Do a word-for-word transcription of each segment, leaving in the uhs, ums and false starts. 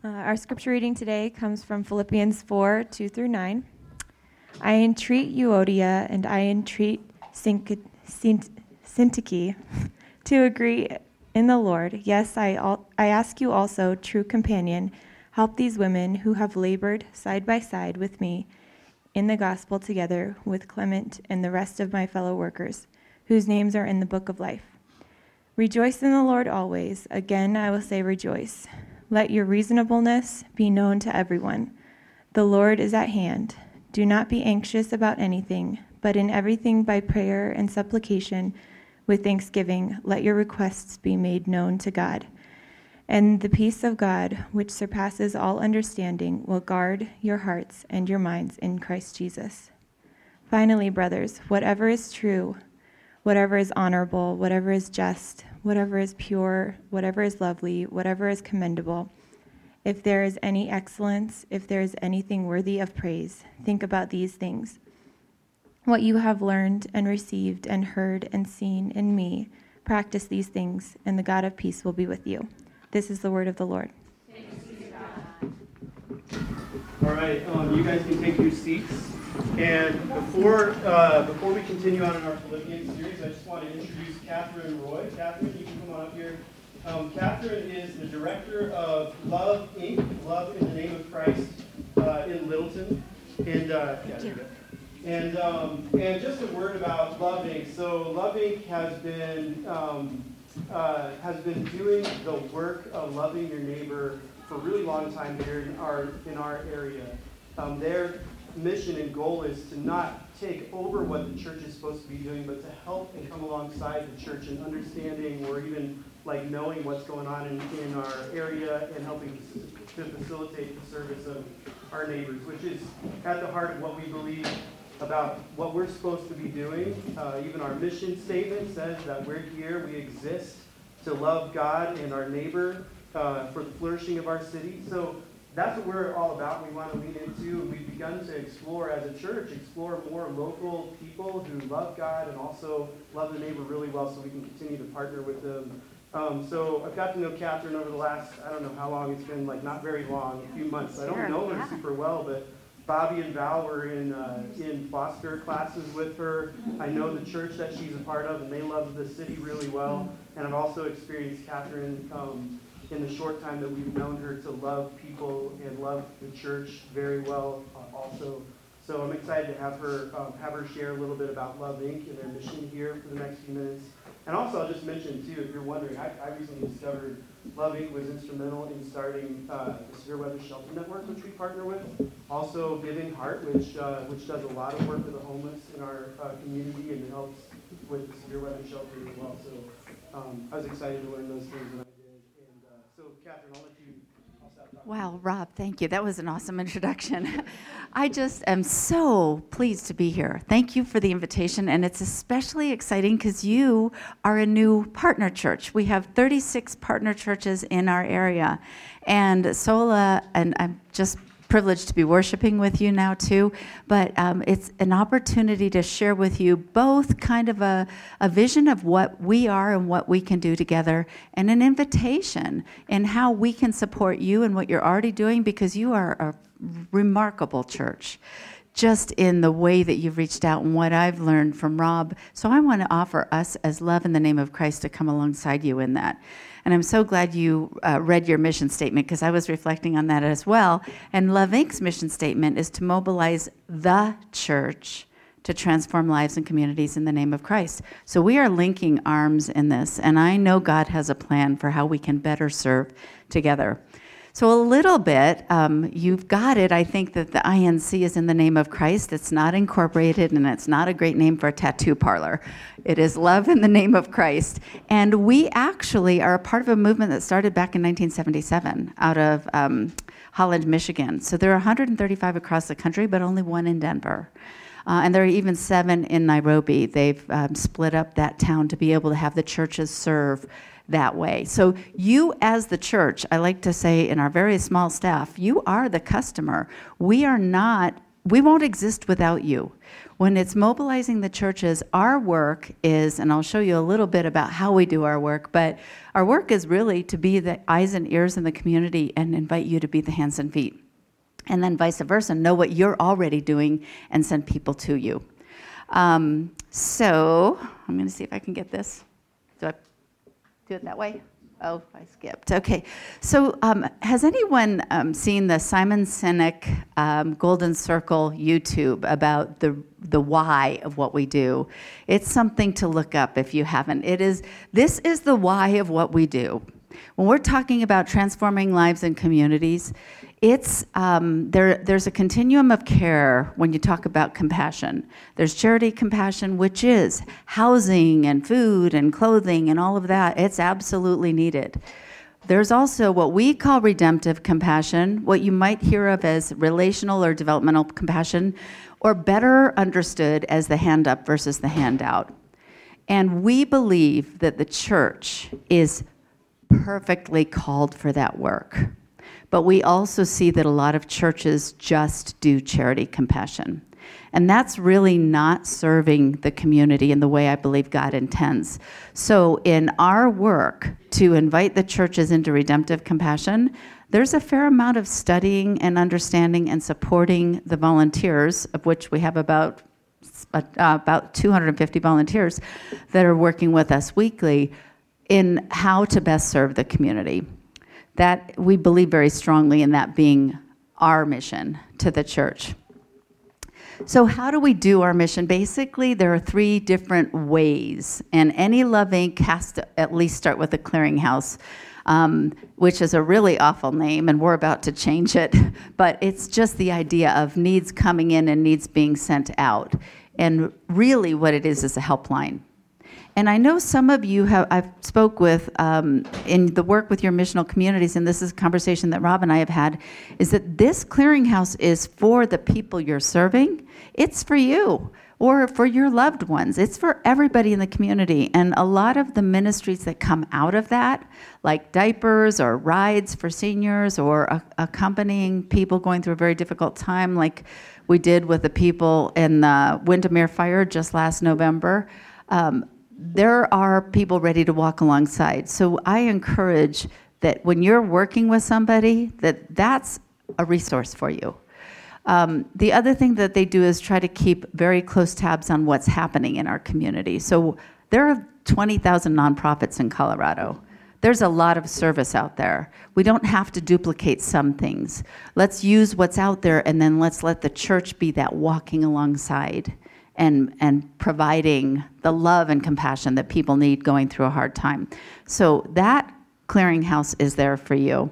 Uh, our scripture reading today comes from Philippians four, two through nine. I entreat Euodia and I entreat Syntyche to agree in the Lord. Yes, I, al- I ask you also, true companion, help these women who have labored side by side with me in the gospel together with Clement and the rest of my fellow workers, whose names are in the book of life. Rejoice in the Lord always. Again, I will say rejoice. Let your reasonableness be known to everyone. The Lord is at hand. Do not be anxious about anything, but in everything by prayer and supplication with thanksgiving, let your requests be made known to God. And the peace of God, which surpasses all understanding, will guard your hearts and your minds in Christ Jesus. Finally, brothers, whatever is true, whatever is honorable, whatever is just, whatever is pure, whatever is lovely, whatever is commendable, if there is any excellence, if there is anything worthy of praise, think about these things. What you have learned and received and heard and seen in me, practice these things, and the God of peace will be with you. This is the word of the Lord. Thanks be to God. All right, um, you guys can take your seats. And before uh, before we continue on in our Philippians series, I just want to introduce Catherine Roy. Catherine, you can come on up here. Um, Catherine is the director of Love Incorporated, Love in the Name of Christ, uh, in Littleton. And uh, yeah, there you go. And um, and just a word about Love Incorporated. So Love Incorporated has been um, uh, has been doing the work of loving your neighbor for a really long time here in our in our area. Um, their mission and goal is to not take over what the church is supposed to be doing, but to help and come alongside the church in understanding or even like knowing what's going on in, in our area and helping to facilitate the service of our neighbors, which is at the heart of what we believe about what we're supposed to be doing. Uh, even our mission statement says that we're here, we exist to love God and our neighbor uh, for the flourishing of our city. So that's what we're all about. We want to lean into, and we've begun to explore as a church, explore more local people who love God and also love the neighbor really well so we can continue to partner with them. Um, so I've got to know Catherine over the last, I don't know how long it's been, like not very long, a few months. I don't know her super well, but Bobby and Val were in uh, in foster classes with her. I know the church that she's a part of, and they love the city really well. And I've also experienced Catherine um, in the short time that we've known her to love people and love the church very well uh, also. So I'm excited to have her um, have her share a little bit about Love Incorporated and their mission here for the next few minutes. And also I'll just mention too, if you're wondering, I, I recently discovered Love Incorporated was instrumental in starting uh, the Severe Weather Shelter Network, which we partner with. Also Giving Heart, which uh, which does a lot of work with the homeless in our uh, community and helps with the Severe Weather Shelter as well. So um, I was excited to learn those things when I did. And uh, so Catherine, I'll let you. I'll stop talking. Wow, Rob, thank you. That was an awesome introduction. I just am so pleased to be here. Thank you for the invitation, and it's especially exciting because you are a new partner church. We have thirty-six partner churches in our area, and Sola, and I'm just privileged to be worshiping with you now too, but um, it's an opportunity to share with you both kind of a, a vision of what we are and what we can do together, and an invitation in how we can support you and what you're already doing, because you are a remarkable church just in the way that you've reached out and what I've learned from Rob. So I want to offer us as Love in the Name of Christ to come alongside you in that. And I'm so glad you uh, read your mission statement, because I was reflecting on that as well. And Love Incorporated's mission statement is to mobilize the church to transform lives and communities in the name of Christ. So we are linking arms in this, and I know God has a plan for how we can better serve together. So a little bit, um, you've got it. I think that the I N C is in the name of Christ. It's not incorporated, and it's not a great name for a tattoo parlor. It is Love in the Name of Christ. And we actually are a part of a movement that started back in nineteen seventy-seven out of um, Holland, Michigan. So there are one hundred thirty-five across the country, but only one in Denver. Uh, and there are even seven in Nairobi. They've um, split up that town to be able to have the churches serve that way. So you as the church, I like to say in our very small staff, you are the customer. We are not we won't exist without you. When it's mobilizing the churches, our work is, and I'll show you a little bit about how we do our work, but our work is really to be the eyes and ears in the community and invite you to be the hands and feet. And then vice versa, know what you're already doing and send people to you. Um, so, I'm going to see if I can get this. Do I do it that way? Oh, I skipped. Okay. So um, has anyone um, seen the Simon Sinek um, Golden Circle YouTube about the the why of what we do? It's something to look up if you haven't. It is, this is the why of what we do. When we're talking about transforming lives and communities, it's um, there. There's a continuum of care when you talk about compassion. There's charity compassion, which is housing and food and clothing and all of that. It's absolutely needed. There's also what we call redemptive compassion, what you might hear of as relational or developmental compassion, or better understood as the hand up versus the hand out. And we believe that the church is perfectly called for that work. But we also see that a lot of churches just do charity compassion. And that's really not serving the community in the way I believe God intends. So in our work to invite the churches into redemptive compassion, there's a fair amount of studying and understanding and supporting the volunteers, of which we have about, uh, about two hundred fifty volunteers that are working with us weekly in how to best serve the community. That we believe very strongly in that being our mission to the church. So how do we do our mission? Basically, there are three different ways, and Any Love Incorporated has to at least start with a clearinghouse, um, which is a really awful name, and we're about to change it, but it's just the idea of needs coming in and needs being sent out. And really what it is is a helpline. And I know some of you have, I've spoke with um, in the work with your missional communities, and this is a conversation that Rob and I have had, is that this clearinghouse is for the people you're serving. It's for you or for your loved ones. It's for everybody in the community. And a lot of the ministries that come out of that, like diapers or rides for seniors or a- accompanying people going through a very difficult time, like we did with the people in the Windermere fire just last November, um, there are people ready to walk alongside. So I encourage that when you're working with somebody, that that's a resource for you. Um, the other thing that they do is try to keep very close tabs on what's happening in our community. So there are twenty thousand nonprofits in Colorado. There's a lot of service out there. We don't have to duplicate some things. Let's use what's out there, and then let's let the church be that walking alongside and and providing the love and compassion that people need going through a hard time. So that clearinghouse is there for you.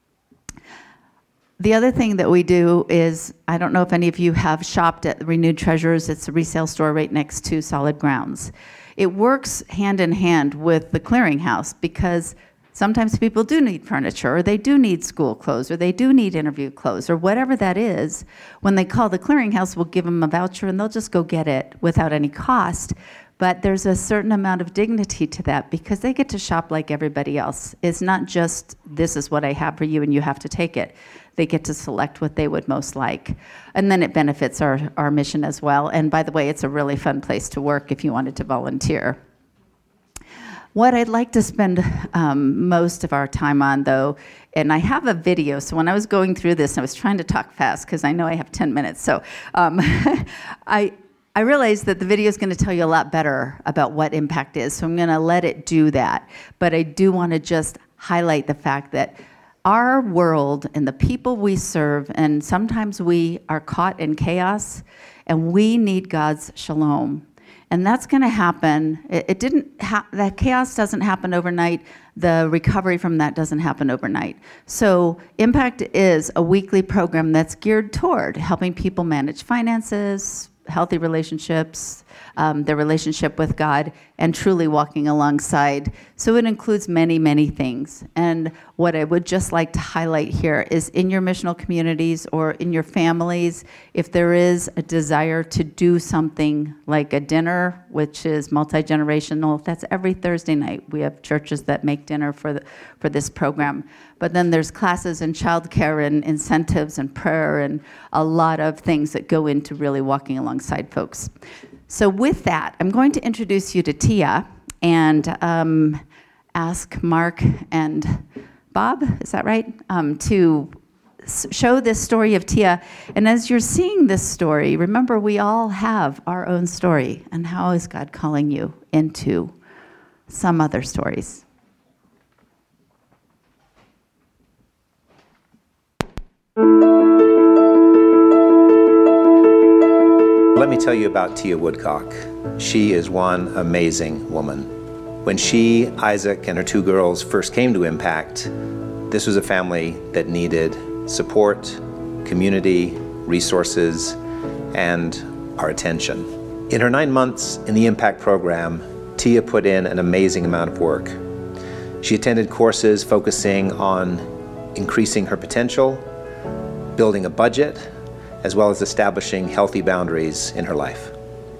The other thing that we do is, I don't know if any of you have shopped at Renewed Treasures. It's a resale store right next to Solid Grounds. It works hand in hand with the clearinghouse because sometimes people do need furniture, or they do need school clothes, or they do need interview clothes, or whatever that is. When they call the clearinghouse, we'll give them a voucher and they'll just go get it without any cost. But there's a certain amount of dignity to that because they get to shop like everybody else. It's not just, this is what I have for you and you have to take it. They get to select what they would most like. And then it benefits our, our mission as well. And by the way, it's a really fun place to work if you wanted to volunteer. What I'd like to spend um, most of our time on, though, and I have a video, so when I was going through this, I was trying to talk fast because I know I have ten minutes, so um, I I realized that the video is going to tell you a lot better about what impact is, so I'm going to let it do that. But I do want to just highlight the fact that our world and the people we serve, and sometimes we are caught in chaos, and we need God's shalom. And that's going to happen. It, it didn't. Ha- that chaos doesn't happen overnight. The recovery from that doesn't happen overnight. So Impact is a weekly program that's geared toward helping people manage finances, healthy relationships, um, their relationship with God, and truly walking alongside. So it includes many, many things. And what I would just like to highlight here is in your missional communities or in your families, if there is a desire to do something like a dinner, which is multi-generational, that's every Thursday night. We have churches that make dinner for the, for this program. But then there's classes and childcare and incentives and prayer and a lot of things that go into really walking alongside folks. So with that, I'm going to introduce you to Tia and um, ask Mark and Bob, is that right, um, to s- show this story of Tia. And as you're seeing this story, remember we all have our own story. And how is God calling you into some other stories? Let me tell you about Tia Woodcock. She is one amazing woman. When she, Isaac, and her two girls first came to Impact, this was a family that needed support, community, resources, and our attention. In her nine months in the Impact program, Tia put in an amazing amount of work. She attended courses focusing on increasing her potential, building a budget, as well as establishing healthy boundaries in her life.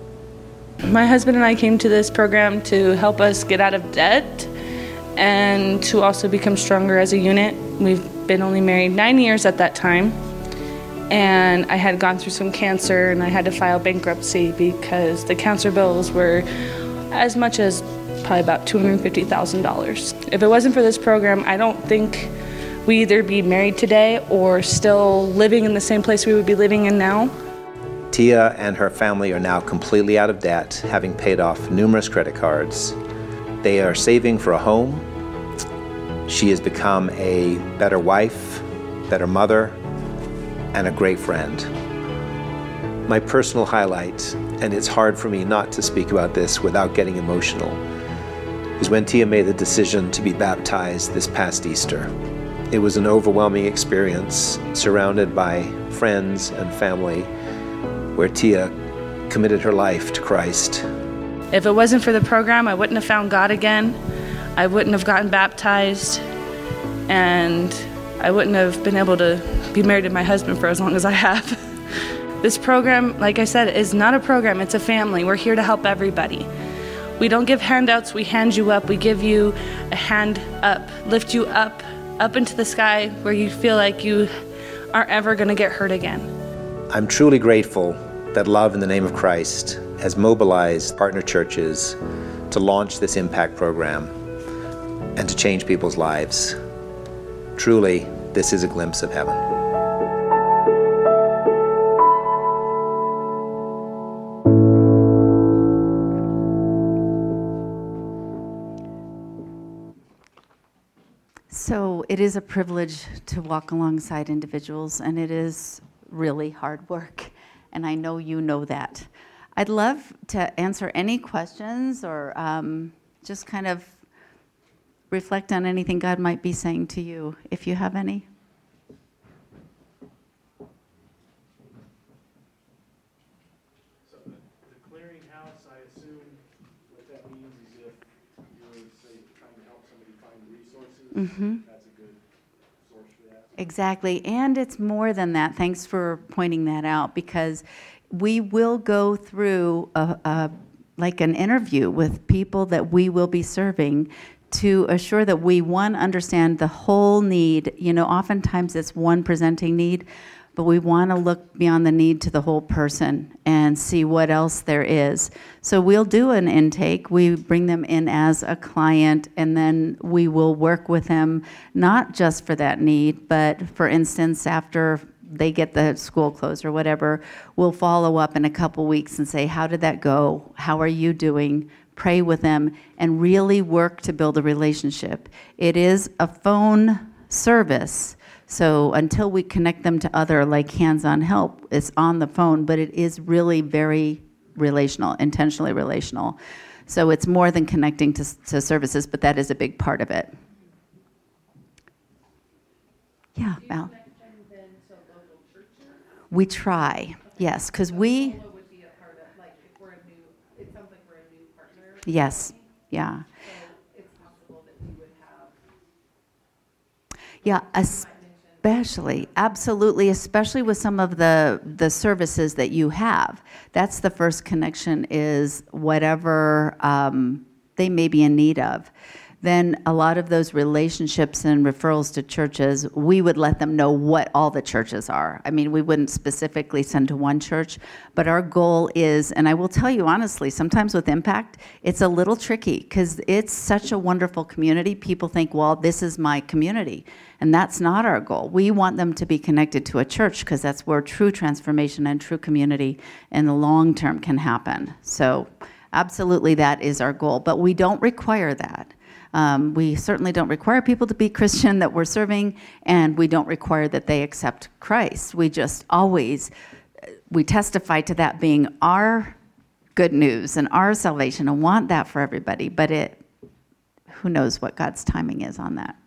My husband and I came to this program to help us get out of debt and to also become stronger as a unit. We've been only married nine years at that time, and I had gone through some cancer and I had to file bankruptcy because the cancer bills were as much as probably about two hundred fifty thousand dollars. If it wasn't for this program, I don't think we either be married today or still living in the same place we would be living in now. Tia and her family are now completely out of debt, having paid off numerous credit cards. They are saving for a home. She has become a better wife, better mother, and a great friend. My personal highlight, and it's hard for me not to speak about this without getting emotional, is when Tia made the decision to be baptized this past Easter. It was an overwhelming experience, surrounded by friends and family, where Tia committed her life to Christ. If it wasn't for the program, I wouldn't have found God again. I wouldn't have gotten baptized, and I wouldn't have been able to be married to my husband for as long as I have. This program, like I said, is not a program, it's a family. We're here to help everybody. We don't give handouts, we hand you up. We give you a hand up, lift you up, up into the sky where you feel like you aren't ever going to get hurt again. I'm truly grateful that Love in the Name of Christ has mobilized partner churches to launch this Impact program and to change people's lives. Truly, this is a glimpse of heaven. So it is a privilege to walk alongside individuals, and it is really hard work, and I know you know that. I'd love to answer any questions or um, just kind of reflect on anything God might be saying to you, if you have any. So the, the clearinghouse, I assume what that means is if you're, say, trying to help somebody find resources, Mm-hmm. that's a good source for that. Exactly, and it's more than that. Thanks for pointing that out, because we will go through a, a, like an interview with people that we will be serving to assure that we, one, understand the whole need. You know, oftentimes it's one presenting need, but we want to look beyond the need to the whole person and see what else there is. So we'll do an intake. We bring them in as a client, and then we will work with them, not just for that need, but for instance, after they get the school closed or whatever, we'll follow up in a couple weeks and say, how did that go? How are you doing? Pray with them and really work to build a relationship. It is a phone service. So until we connect them to other, like hands-on help, it's on the phone, but it is really very relational, intentionally relational. So it's more than connecting to, to services, but that is a big part of it. Yeah, Val. We try, yes, because we, Yes, yeah. Yeah, especially, absolutely, especially with some of the, the services that you have. That's the first connection, is whatever um, they may be in need of. Then a lot of those relationships and referrals to churches, we would let them know what all the churches are. I mean, we wouldn't specifically send to one church, but our goal is, and I will tell you honestly, sometimes with Impact, it's a little tricky because it's such a wonderful community. People think, well, this is my community, and that's not our goal. We want them to be connected to a church because that's where true transformation and true community in the long term can happen. So absolutely, that is our goal, but we don't require that. Um, we certainly don't require people to be Christian that we're serving, and we don't require that they accept Christ. We just always, we testify to that being our good news and our salvation, and want that for everybody, but it, who knows what God's timing is on that.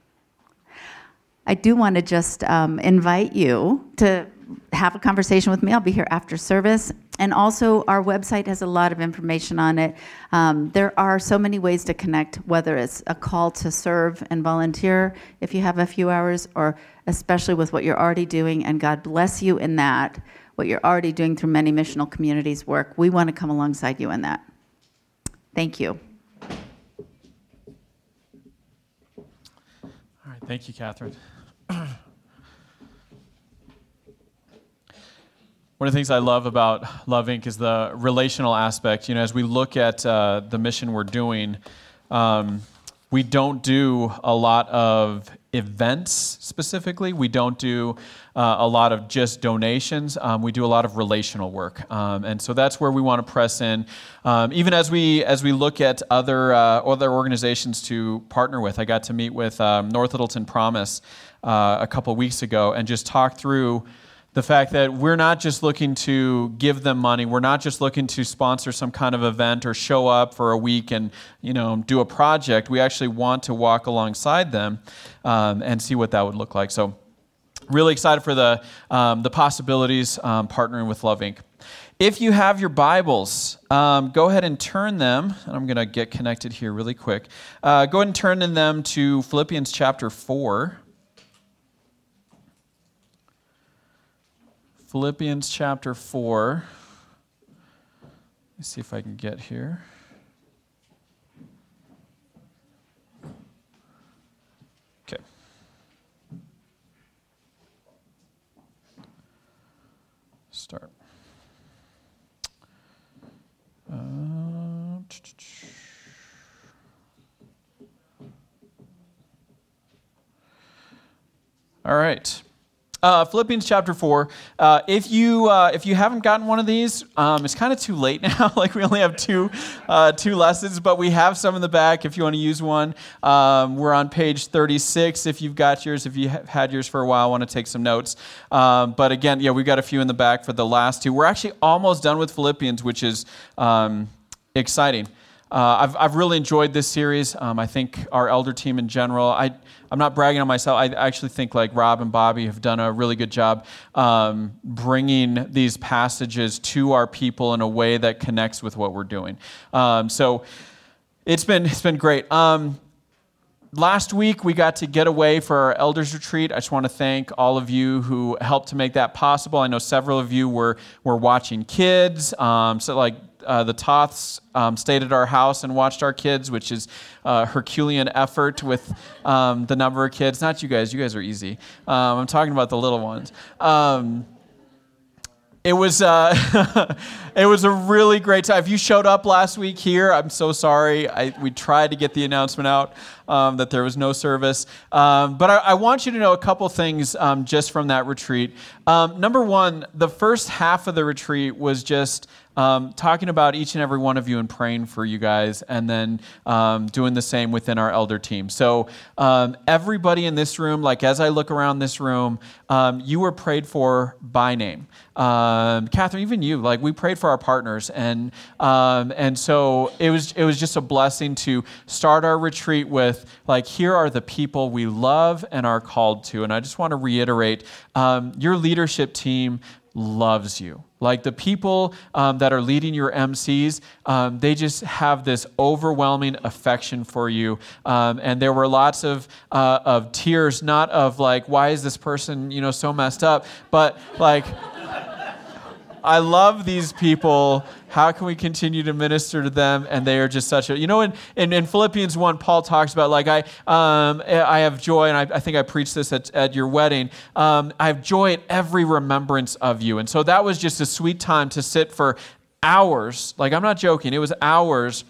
I do want to just um, invite you to have a conversation with me. I'll be here after service. And also, our website has a lot of information on it. Um, there are so many ways to connect, whether it's a call to serve and volunteer if you have a few hours, or especially with what you're already doing, and God bless you in that, what you're already doing through many missional communities work. We want to come alongside you in that. Thank you. All right, thank you, Catherine. One of the things I love about Love Incorporated is the relational aspect. You know, as we look at uh, the mission we're doing, um, we don't do a lot of events specifically. We don't do uh, a lot of just donations. Um, we do a lot of relational work, um, and so that's where we want to press in. Um, even as we as we look at other uh, other organizations to partner with, I got to meet with um, North Littleton Promise uh, a couple weeks ago and just talk through the fact that we're not just looking to give them money. We're not just looking to sponsor some kind of event or show up for a week and, you know, do a project. We actually want to walk alongside them um, and see what that would look like. So really excited for the um, the possibilities um, partnering with Love Incorporated. If you have your Bibles, um, go ahead and turn them, and I'm going to get connected here really quick. Uh, go ahead and turn in them to Philippians chapter four. Philippians chapter four. Let me see if I can get here. Okay. Start. Uh, all right. Uh, Philippians chapter four. Uh, if you uh, if you haven't gotten one of these, um, it's kind of too late now. Like we only have two uh, two lessons, but we have some in the back if you want to use one. Um, we're on page thirty-six. If you've got yours, if you have had yours for a while, want to take some notes. Um, but again, yeah, we've got a few in the back for the last two. We're actually almost done with Philippians, which is um, exciting. Uh, I've I've really enjoyed this series. Um, I think our elder team in general. I I'm not bragging on myself. I actually think like Rob and Bobby have done a really good job um, bringing these passages to our people in a way that connects with what we're doing. Um, so it's been it's been great. Um, Last week, we got to get away for our elders retreat. I just want to thank all of you who helped to make that possible. I know several of you were were watching kids. Um, so like uh, the Toths um, stayed at our house and watched our kids, which is a Herculean effort with um, the number of kids. Not you guys. You guys are easy. Um, I'm talking about the little ones. Um, It was uh, it was a really great time. If you showed up last week here, I'm so sorry. I, we tried to get the announcement out um, that there was no service. Um, but I, I want you to know a couple things um, just from that retreat. Um, number one, the first half of the retreat was just um, talking about each and every one of you and praying for you guys, and then um, doing the same within our elder team. So um, everybody in this room, like as I look around this room, um, you were prayed for by name. Um, Catherine, even you, like we prayed for our partners, and um, and so it was it was just a blessing to start our retreat with like, here are the people we love and are called to. And I just want to reiterate, um, your leadership team loves you. Like the people um, that are leading your M Cs, um, they just have this overwhelming affection for you. Um, and there were lots of uh, of tears, not of like, why is this person, you know, so messed up, but like, I love these people. How can we continue to minister to them? And they are just such a, you know, in, in, in Philippians one, Paul talks about like, I um, I have joy, and I, I think I preached this at, at your wedding. Um, I have joy at every remembrance of you. And so that was just a sweet time to sit for hours. Like, I'm not joking. It was hours.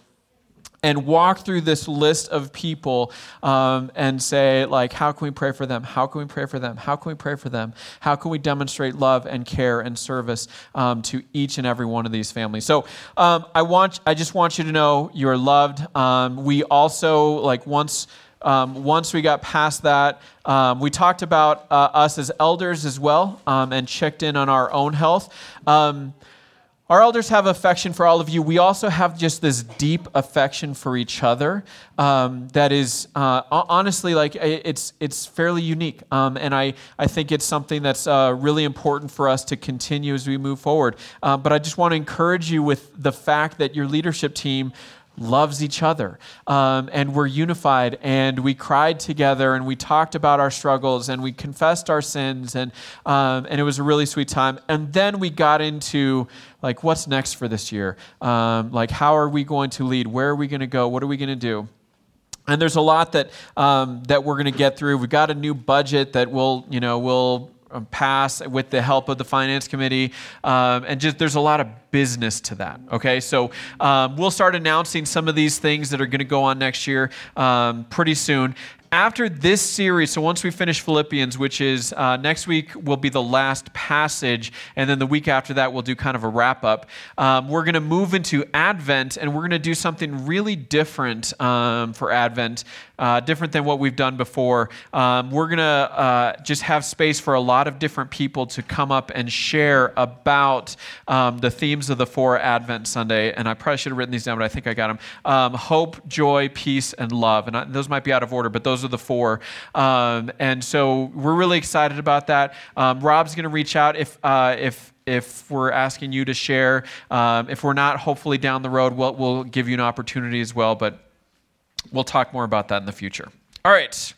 And walk through this list of people um, and say, like, how can we pray for them? How can we pray for them? How can we pray for them? How can we demonstrate love and care and service um, to each and every one of these families? So um, I want, I just want you to know you're loved. Um, we also, like, once um, once we got past that, um, we talked about uh, us as elders as well, um, and checked in on our own health. Um, Our elders have affection for all of you. We also have just this deep affection for each other um, that is uh, honestly, like, it's it's fairly unique. Um, and I, I think it's something that's uh, really important for us to continue as we move forward. Uh, but I just want to encourage you with the fact that your leadership team loves each other, um, and we're unified, and we cried together, and we talked about our struggles, and we confessed our sins, and um, and it was a really sweet time. And then we got into, like, what's next for this year? Um, like, how are we going to lead? Where are we going to go? What are we going to do? And there's a lot that um, that we're going to get through. We've got a new budget that we'll, you know, we'll pass with the help of the finance committee, um, and just there's a lot of business to that. Okay, so um, we'll start announcing some of these things that are going to go on next year um, pretty soon. After this series, so once we finish Philippians, which is uh, next week will be the last passage, and then the week after that we'll do kind of a wrap-up. Um, we're going to move into Advent, and we're going to do something really different um, for Advent, uh, different than what we've done before. Um, we're going to uh, just have space for a lot of different people to come up and share about um, the themes of the four Advent Sunday, and I probably should have written these down, but I think I got them. Um, hope, joy, peace, and love, and I, those might be out of order, but those are the four. Um, and so we're really excited about that. Um, Rob's going to reach out if uh, if if we're asking you to share. Um, if we're not, hopefully down the road, we'll, we'll give you an opportunity as well, but we'll talk more about that in the future. All right.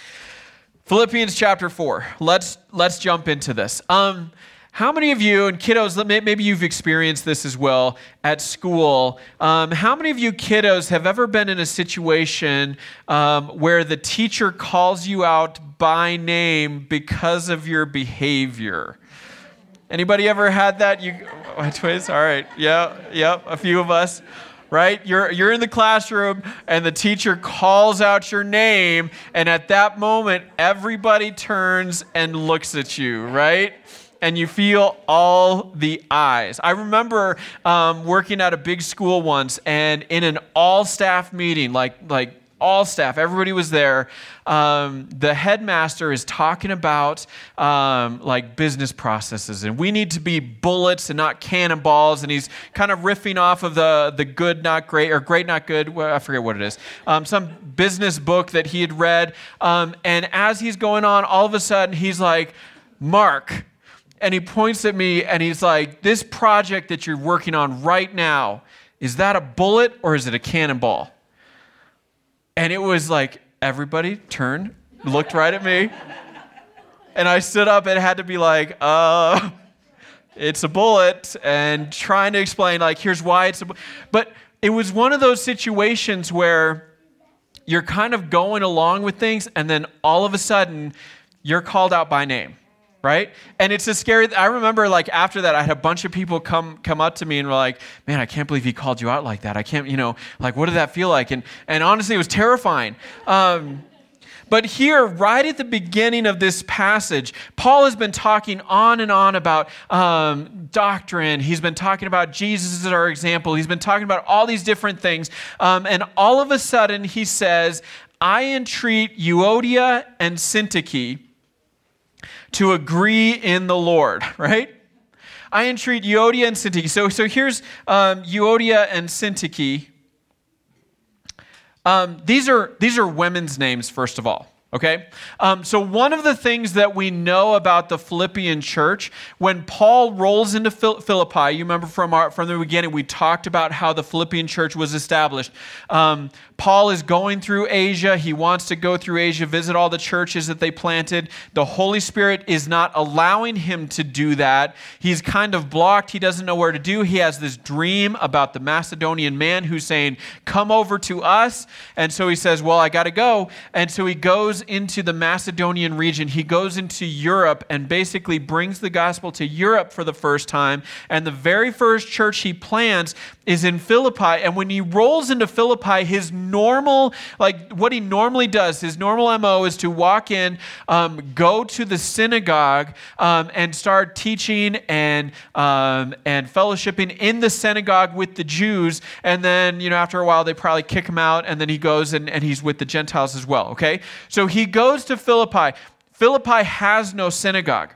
Philippians chapter four. Let's let's jump into this. Um, How many of you, and kiddos, maybe you've experienced this as well at school, um, how many of you kiddos have ever been in a situation um, where the teacher calls you out by name because of your behavior? Anybody ever had that? You, oh, twins? All right. Yeah, yep, a few of us. Right? You're you're in the classroom and the teacher calls out your name, and at that moment, everybody turns and looks at you, right? And you feel all the eyes. I remember um, working at a big school once, and in an all-staff meeting, like like all staff, everybody was there. Um, the headmaster is talking about um, like business processes, and we need to be bullets and not cannonballs. And he's kind of riffing off of the the good, not great, or great, not good. Well, I forget what it is. Um, some business book that he had read. Um, and as he's going on, all of a sudden he's like, "Mark." And he points at me and he's like, "This project that you're working on right now, is that a bullet or is it a cannonball?" And it was like, everybody turned, looked right at me. And I stood up and had to be like, uh, it's a bullet. And trying to explain, like, here's why it's a bullet. But it was one of those situations where you're kind of going along with things, and then all of a sudden, you're called out by name. Right? And it's a scary, I remember like after that, I had a bunch of people come come up to me and were like, "Man, I can't believe he called you out like that. I can't, you know, like, what did that feel like?" And and honestly, it was terrifying. Um, but here, right at the beginning of this passage, Paul has been talking on and on about um, doctrine. He's been talking about Jesus as our example. He's been talking about all these different things. Um, and all of a sudden, he says, "I entreat Euodia and Syntyche to agree in the Lord," right? I entreat Euodia and Syntyche. So, so here's um, Euodia and Syntyche. Um, these are these are women's names, first of all. Okay, um, so one of the things that we know about the Philippian church, when Paul rolls into Philippi, you remember from our, from the beginning, we talked about how the Philippian church was established. Um, Paul is going through Asia. He wants to go through Asia, visit all the churches that they planted. The Holy Spirit is not allowing him to do that. He's kind of blocked. He doesn't know where to do. He has this dream about the Macedonian man who's saying, come over to us. And so he says, well, I got to go. And so he goes into the Macedonian region. He goes into Europe and basically brings the gospel to Europe for the first time. And the very first church he plants is in Philippi. And when he rolls into Philippi, his normal, like what he normally does, his normal M O is to walk in, um, go to the synagogue, um, and start teaching and um, and fellowshipping in the synagogue with the Jews. And then, you know, after a while, they probably kick him out, and then he goes and, and he's with the Gentiles as well, okay? So he goes to Philippi. Philippi has no synagogue.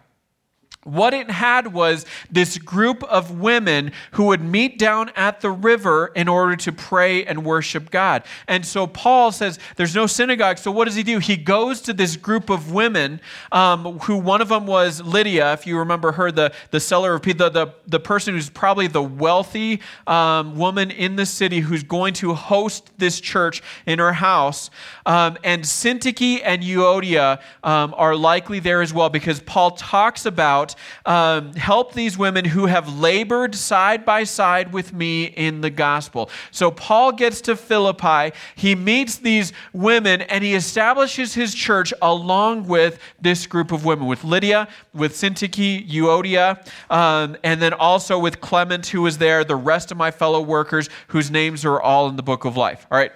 What it had was this group of women who would meet down at the river in order to pray and worship God. And so Paul says there's no synagogue, so what does he do? He goes to this group of women, um, who one of them was Lydia, if you remember her, the, the seller of the, the, the person who's probably the wealthy um, woman in the city who's going to host this church in her house. Um, and Syntyche and Euodia um, are likely there as well, because Paul talks about Um, help these women who have labored side by side with me in the gospel. So Paul gets to Philippi, he meets these women, and he establishes his church along with this group of women, with Lydia, with Syntyche, Euodia, um, and then also with Clement, who was there, the rest of my fellow workers whose names are all in the book of life. All right.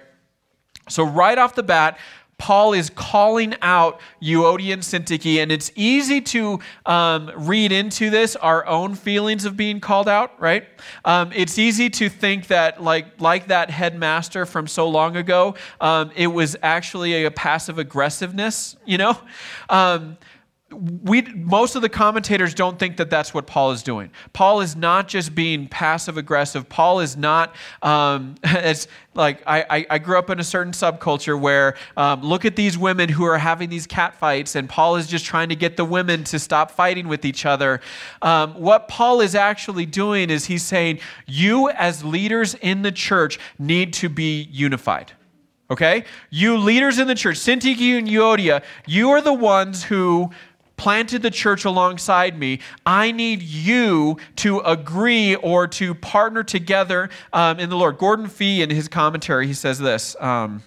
So right off the bat, Paul is calling out Euodia and Syntyche, and it's easy to um, read into this our own feelings of being called out, right? Um, it's easy to think that, like like that headmaster from so long ago, um, it was actually a passive aggressiveness, you know? Um, We, most of the commentators don't think that that's what Paul is doing. Paul is not just being passive aggressive. Paul is not, um, it's like, I, I grew up in a certain subculture where, um, look at these women who are having these cat fights, and Paul is just trying to get the women to stop fighting with each other. Um, what Paul is actually doing is he's saying, you as leaders in the church need to be unified. Okay? You leaders in the church, Syntyche and Euodia, you are the ones who planted the church alongside me. I need you to agree or to partner together um, in the Lord. Gordon Fee, in his commentary, he says this. Um,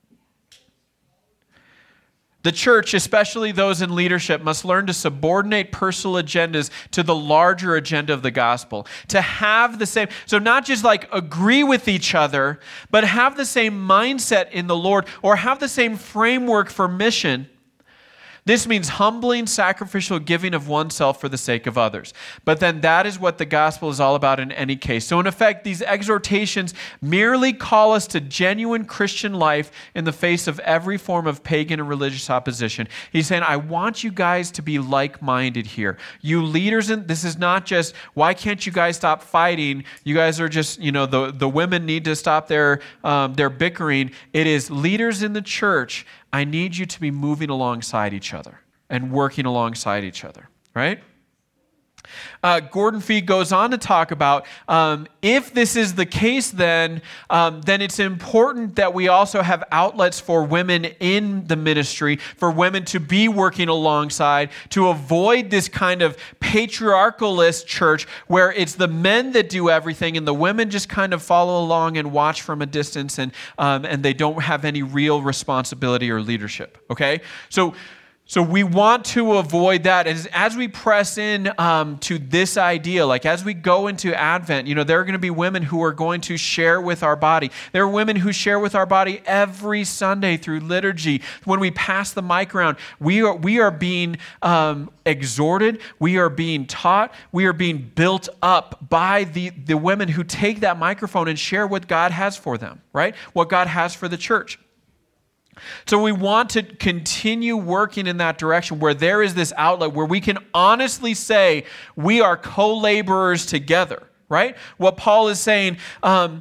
the church, especially those in leadership, must learn to subordinate personal agendas to the larger agenda of the gospel. To have the same, so not just like agree with each other, but have the same mindset in the Lord, or have the same framework for mission. This means humbling, sacrificial giving of oneself for the sake of others. But then that is what the gospel is all about in any case. So in effect, these exhortations merely call us to genuine Christian life in the face of every form of pagan and religious opposition. He's saying, I want you guys to be like-minded here. You leaders, in this is not just, why can't you guys stop fighting? You guys are just, you know, the, the women need to stop their, um, their bickering. It is leaders in the church, I need you to be moving alongside each other and working alongside each other, right? Uh, Gordon Fee goes on to talk about um, if this is the case, then um, then it's important that we also have outlets for women in the ministry, for women to be working alongside, to avoid this kind of patriarchalist church where it's the men that do everything and the women just kind of follow along and watch from a distance, and um, and they don't have any real responsibility or leadership. Okay, so. So we want to avoid that. As, as we press in um, to this idea, like as we go into Advent, you know, there are going to be women who are going to share with our body. There are women who share with our body every Sunday through liturgy. When we pass the mic around, we are, we are being um, exhorted, we are being taught, we are being built up by the, the women who take that microphone and share what God has for them, right? What God has for the church. So we want to continue working in that direction where there is this outlet where we can honestly say we are co-laborers together, right? What Paul is saying, um,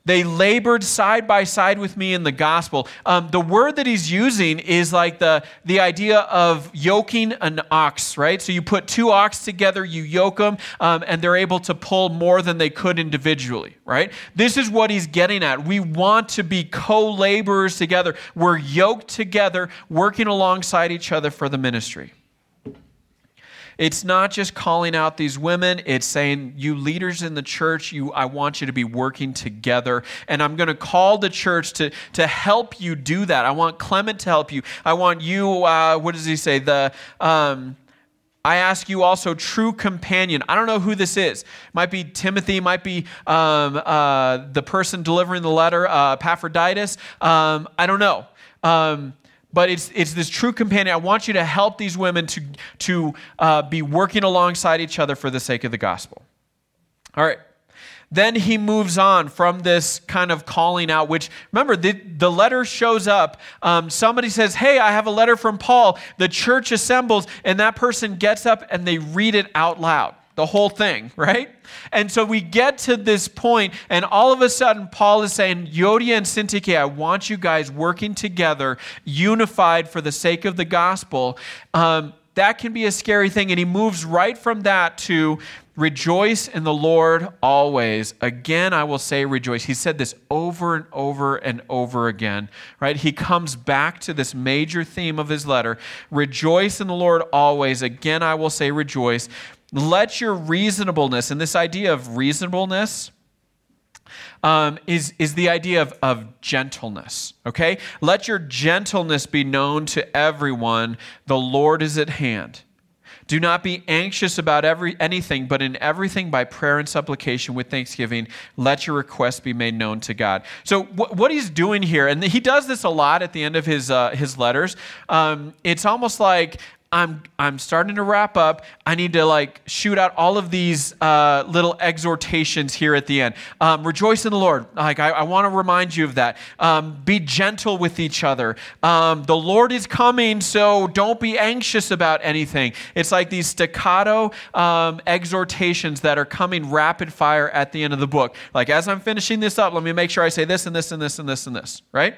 They labored side by side with me in the gospel. Um, the word that he's using is like the, the idea of yoking an ox, right? So you put two ox together, you yoke them, um, and they're able to pull more than they could individually, right? This is what he's getting at. We want to be co-laborers together. We're yoked together, working alongside each other for the ministry. It's not just calling out these women. It's saying, you leaders in the church, you, I want you to be working together. And I'm going to call the church to, to help you do that. I want Clement to help you. I want you, uh, what does he say? The um, I ask you also, true companion. I don't know who this is. Might be Timothy, might be um, uh, the person delivering the letter, uh, Epaphroditus. Um, I don't know. Um But it's it's this true companion. I want you to help these women to, to uh, be working alongside each other for the sake of the gospel. All right. Then he moves on from this kind of calling out, which, remember, the, the letter shows up. Um, somebody says, hey, I have a letter from Paul. The church assembles, and that person gets up and they read it out loud. The whole thing, right? And so we get to this point, and all of a sudden, Paul is saying, Euodia and Syntyche, I want you guys working together, unified for the sake of the gospel. Um, that can be a scary thing. And he moves right from that to rejoice in the Lord always. Again, I will say rejoice. He said this over and over and over again, right? He comes back to this major theme of his letter. Rejoice in the Lord always. Again, I will say rejoice. Let your reasonableness, and this idea of reasonableness um, is, is the idea of, of gentleness, okay? Let your gentleness be known to everyone. The Lord is at hand. Do not be anxious about every anything, but in everything by prayer and supplication with thanksgiving, let your requests be made known to God. So wh- what he's doing here, and he does this a lot at the end of his uh, his letters, um, it's almost like, I'm I'm starting to wrap up. I need to like shoot out all of these uh, little exhortations here at the end. Um, rejoice in the Lord. Like I, I want to remind you of that. Um, be gentle with each other. Um, the Lord is coming, so don't be anxious about anything. It's like these staccato um, exhortations that are coming rapid fire at the end of the book. Like as I'm finishing this up, let me make sure I say this and this and this and this and this, right?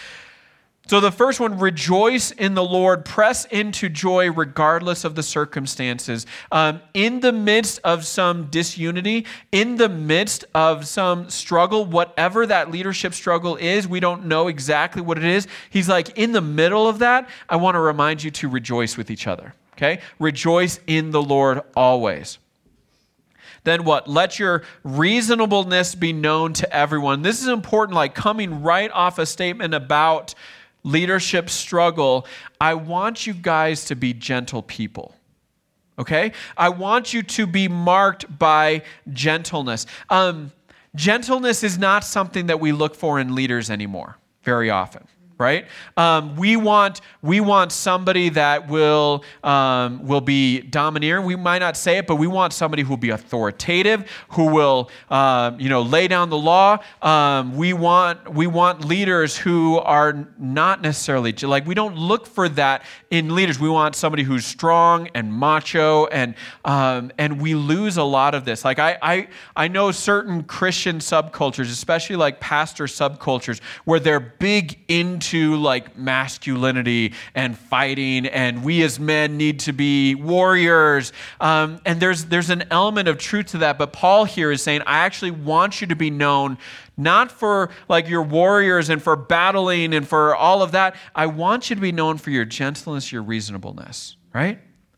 So the first one, rejoice in the Lord, press into joy regardless of the circumstances. Um, in the midst of some disunity, in the midst of some struggle, whatever that leadership struggle is, we don't know exactly what it is. He's like, in the middle of that, I want to remind you to rejoice with each other, okay? Rejoice in the Lord always. Then what? Let your reasonableness be known to everyone. This is important, like coming right off a statement about leadership struggle. I want you guys to be gentle people, okay? I want you to be marked by gentleness. Um, gentleness is not something that we look for in leaders anymore very often. Right? Um, we want we want somebody that will um, will be domineering. We might not say it, but we want somebody who will be authoritative, who will uh, you know lay down the law. Um, we want we want leaders who are not necessarily like we don't look for that in leaders. We want somebody who's strong and macho, and um, and we lose a lot of this. Like I I I know certain Christian subcultures, especially like pastor subcultures, where they're big into to like masculinity and fighting, and we as men need to be warriors. Um, and there's there's an element of truth to that. But Paul here is saying, I actually want you to be known not for like your warriors and for battling and for all of that. I want you to be known for your gentleness, your reasonableness, right?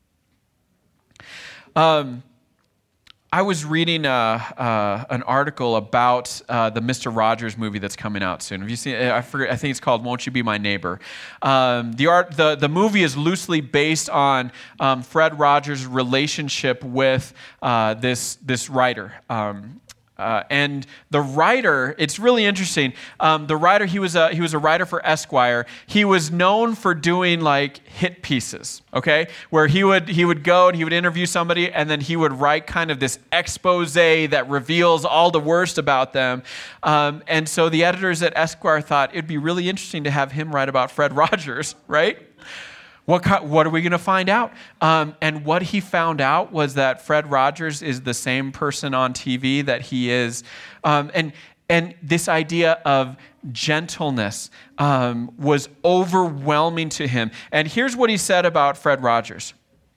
Um, I was reading uh, uh, an article about uh, the Mister Rogers movie that's coming out soon. Have you seen it? I forget, I think it's called "Won't You Be My Neighbor." Um, the art, the the movie is loosely based on um, Fred Rogers' relationship with uh, this this writer. Um, Uh, and the writer, it's really interesting. Um, the writer, he was a he was a writer for Esquire. He was known for doing like hit pieces, okay, where he would he would go and he would interview somebody, and then he would write kind of this expose that reveals all the worst about them. Um, and so the editors at Esquire thought it'd be really interesting to have him write about Fred Rogers, right? What what are we going to find out? Um, and what he found out was that Fred Rogers is the same person on T V that he is. Um, and and this idea of gentleness um, was overwhelming to him. And here's what he said about Fred Rogers.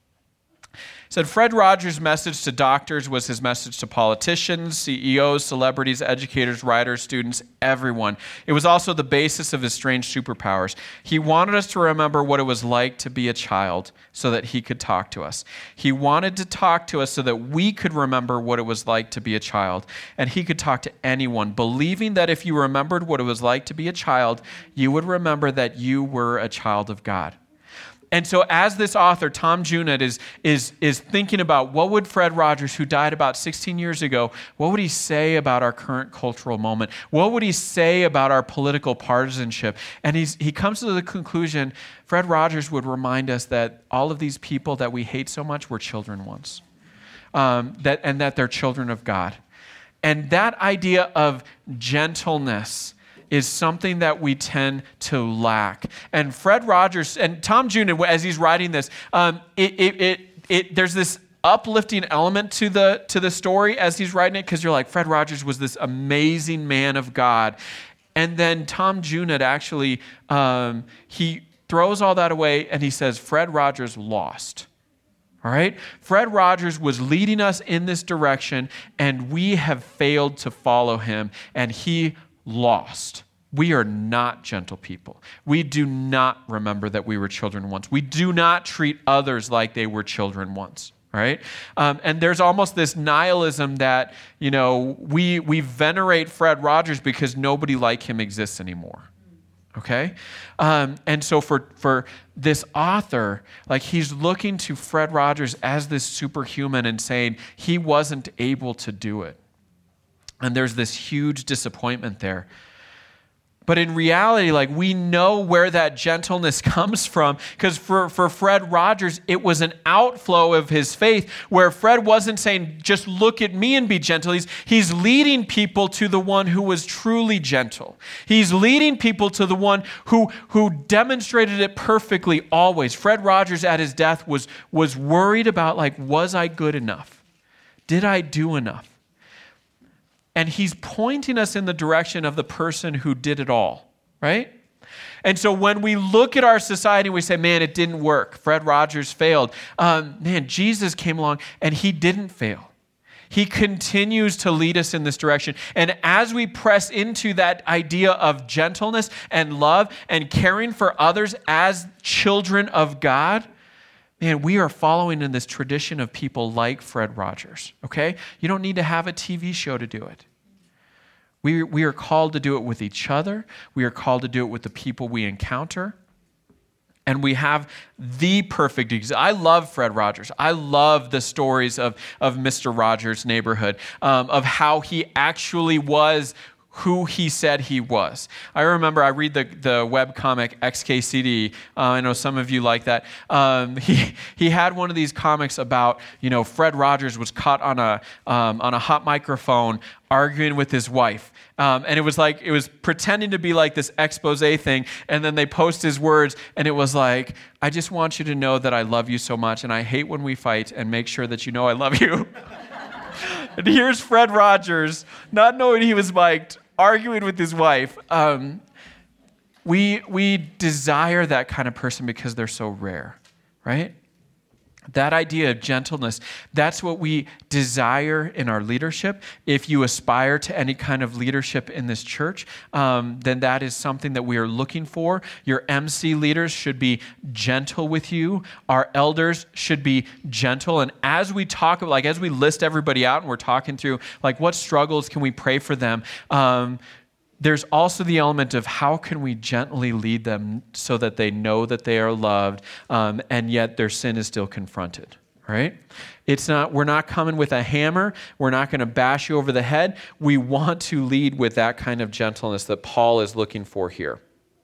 He said, Fred Rogers' message to doctors was his message to politicians, C E Os, celebrities, educators, writers, students, everyone. It was also the basis of his strange superpowers. He wanted us to remember what it was like to be a child so that he could talk to us. He wanted to talk to us so that we could remember what it was like to be a child. And he could talk to anyone, believing that if you remembered what it was like to be a child, you would remember that you were a child of God. And so as this author, Tom Junod, is, is, is thinking about what would Fred Rogers, who died about sixteen years ago, what would he say about our current cultural moment? What would he say about our political partisanship? And he's, he comes to the conclusion, Fred Rogers would remind us that all of these people that we hate so much were children once, um, that, and that they're children of God. And that idea of gentleness is something that we tend to lack. And Fred Rogers, and Tom Junod, as he's writing this, um, it, it, it, it, there's this uplifting element to the, to the story as he's writing it, because you're like, Fred Rogers was this amazing man of God. And then Tom Junod actually, um, he throws all that away and he says, Fred Rogers lost. All right? Fred Rogers was leading us in this direction, and we have failed to follow him, and he lost. We are not gentle people. We do not remember that we were children once. We do not treat others like they were children once, right? Um, and there's almost this nihilism that, you know, we we venerate Fred Rogers because nobody like him exists anymore, okay? Um, and so for, for this author, like he's looking to Fred Rogers as this superhuman and saying he wasn't able to do it. And there's this huge disappointment there. But in reality, like we know where that gentleness comes from, because for, for Fred Rogers, it was an outflow of his faith, where Fred wasn't saying, just look at me and be gentle. He's, he's leading people to the one who was truly gentle. He's leading people to the one who, who demonstrated it perfectly always. Fred Rogers at his death was, was worried about, like, was I good enough? Did I do enough? And he's pointing us in the direction of the person who did it all, right? And so when we look at our society and we say, man, it didn't work. Fred Rogers failed. Um, man, Jesus came along and he didn't fail. He continues to lead us in this direction. And as we press into that idea of gentleness and love and caring for others as children of God, man, we are following in this tradition of people like Fred Rogers, okay? You don't need to have a T V show to do it. We, we are called to do it with each other. We are called to do it with the people we encounter. And we have the perfect example. I love Fred Rogers. I love the stories of, of Mister Rogers' Neighborhood, um, of how he actually was who he said he was. I remember I read the, the webcomic X K C D. Uh, I know some of you like that. Um, he he had one of these comics about, you know, Fred Rogers was caught on a um, on a hot microphone arguing with his wife. Um, and it was like, it was pretending to be like this expose thing. And then they post his words and it was like, I just want you to know that I love you so much and I hate when we fight, and make sure that you know I love you. And here's Fred Rogers, not knowing he was mic'd, arguing with his wife. Um, we we desire that kind of person because they're so rare, right? That idea of gentleness, that's what we desire in our leadership. If you aspire to any kind of leadership in this church, um, then that is something that we are looking for. Your M C leaders should be gentle with you. Our elders should be gentle. And as we talk, like as we list everybody out and we're talking through, like what struggles can we pray for them, um, there's also the element of how can we gently lead them so that they know that they are loved, um, and yet their sin is still confronted, right? It's not, we're not coming with a hammer. We're not going to bash you over the head. We want to lead with that kind of gentleness that Paul is looking for here.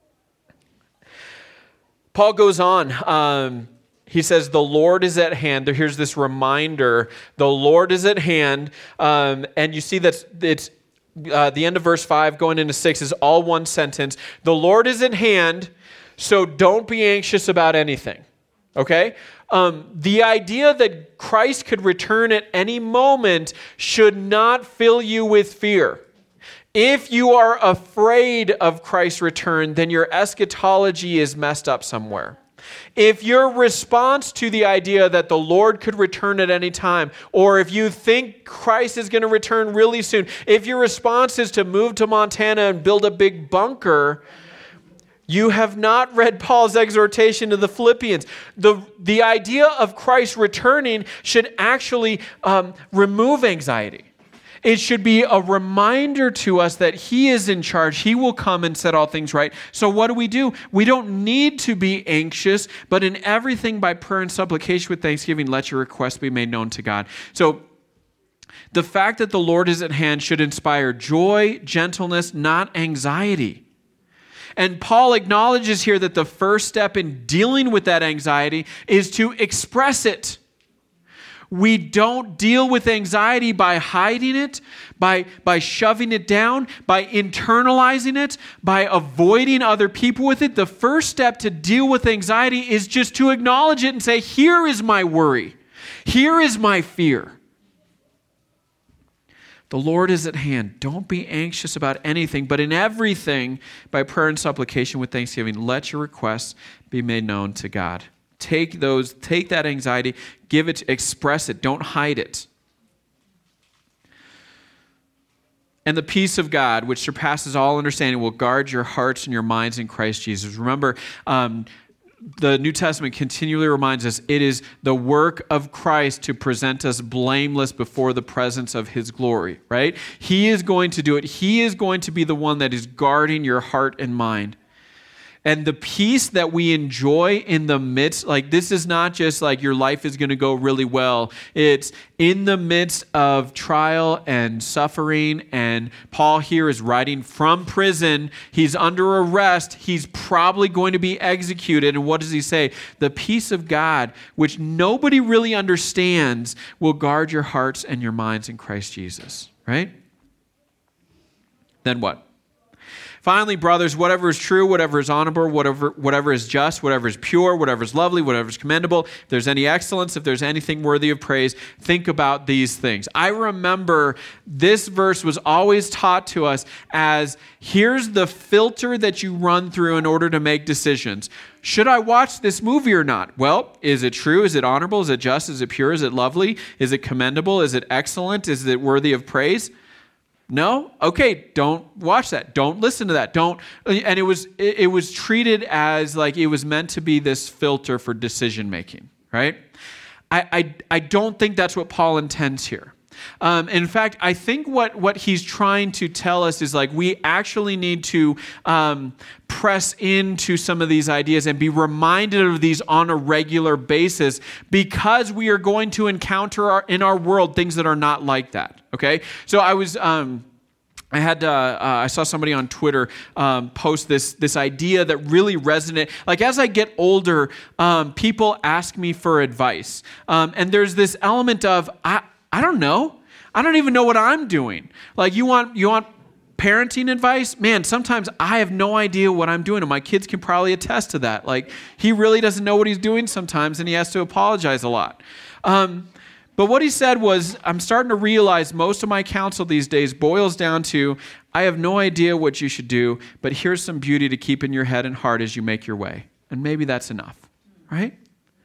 Paul goes on. Um, he says, the Lord is at hand. Here's this reminder. The Lord is at hand. Um, and you see that it's, Uh, the end of verse five going into six is all one sentence. The Lord is at hand, so don't be anxious about anything. Okay? Um, the idea that Christ could return at any moment should not fill you with fear. If you are afraid of Christ's return, then your eschatology is messed up somewhere. If your response to the idea that the Lord could return at any time, or if you think Christ is going to return really soon, if your response is to move to Montana and build a big bunker, you have not read Paul's exhortation to the Philippians. The, the idea of Christ returning should actually um, remove anxiety. It should be a reminder to us that he is in charge. He will come and set all things right. So what do we do? We don't need to be anxious, but in everything by prayer and supplication with thanksgiving, let your requests be made known to God. So the fact that the Lord is at hand should inspire joy, gentleness, not anxiety. And Paul acknowledges here that the first step in dealing with that anxiety is to express it. We don't deal with anxiety by hiding it, by, by shoving it down, by internalizing it, by avoiding other people with it. The first step to deal with anxiety is just to acknowledge it and say, here is my worry. Here is my fear. The Lord is at hand. Don't be anxious about anything, but in everything, by prayer and supplication with thanksgiving, let your requests be made known to God. Take those, take that anxiety, give it, express it, don't hide it. And the peace of God, which surpasses all understanding, will guard your hearts and your minds in Christ Jesus. Remember, um, the New Testament continually reminds us it is the work of Christ to present us blameless before the presence of his glory, right? He is going to do it. He is going to be the one that is guarding your heart and mind. And the peace that we enjoy in the midst, like this is not just like your life is going to go really well. It's in the midst of trial and suffering. And Paul here is writing from prison. He's under arrest. He's probably going to be executed. And what does he say? The peace of God, which nobody really understands, will guard your hearts and your minds in Christ Jesus, right? Then what? Finally, brothers, whatever is true, whatever is honorable, whatever whatever is just, whatever is pure, whatever is lovely, whatever is commendable, if there's any excellence, if there's anything worthy of praise, think about these things. I remember this verse was always taught to us as, here's the filter that you run through in order to make decisions. Should I watch this movie or not? Well, is it true? Is it honorable? Is it just? Is it pure? Is it lovely? Is it commendable? Is it excellent? Is it worthy of praise? No? Okay, don't watch that. Don't listen to that. Don't. And it was it, it was treated as like it was meant to be this filter for decision making, right? I I, I don't think that's what Paul intends here. Um, in fact, I think what, what he's trying to tell us is like we actually need to um, press into some of these ideas and be reminded of these on a regular basis because we are going to encounter our, in our world things that are not like that, okay? So I was... Um, I had uh, uh, I saw somebody on Twitter um, post this this idea that really resonated. Like as I get older, um, people ask me for advice, um, and there's this element of I I don't know, I don't even know what I'm doing. Like you want you want parenting advice? Man, sometimes I have no idea what I'm doing, and my kids can probably attest to that. Like he really doesn't know what he's doing sometimes, and he has to apologize a lot. Um, But what he said was, I'm starting to realize most of my counsel these days boils down to, I have no idea what you should do, but here's some beauty to keep in your head and heart as you make your way. And maybe that's enough, right?